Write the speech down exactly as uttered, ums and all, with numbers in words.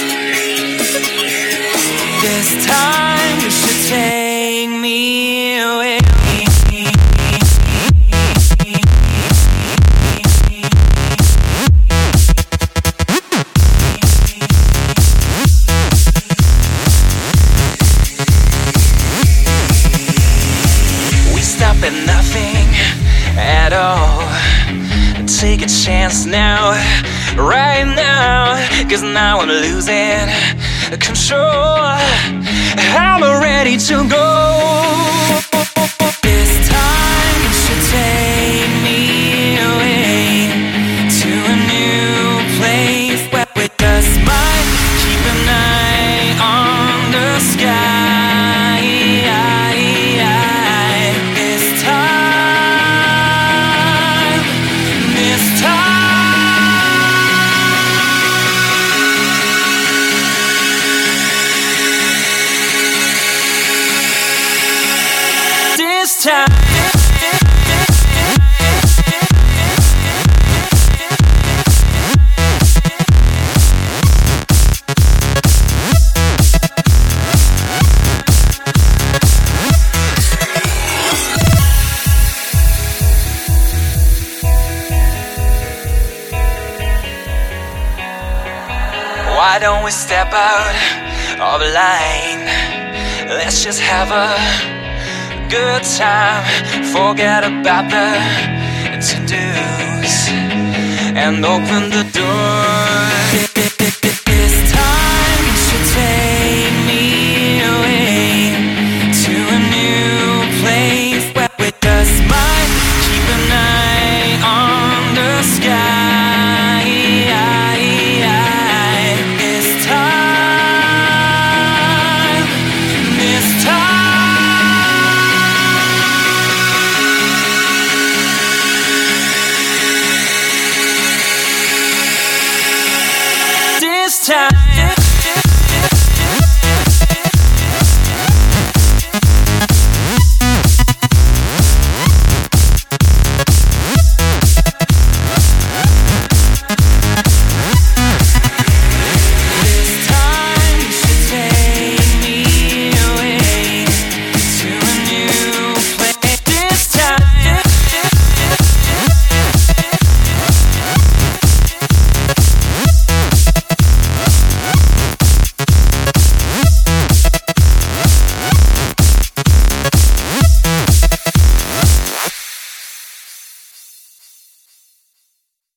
This time you should take me away. We stop at nothing at all. Take a chance now, right now, 'cause now I'm losing control. I'm ready to go. This time you should take me away to a new place where we just might keep an eye on the sky. This time, this time, this time. Why don't we step out of line? Let's just have a good time. Forget about the to-dos and open the door. This time you should take me away to a new place where we just might keep an eye on the sky. Time.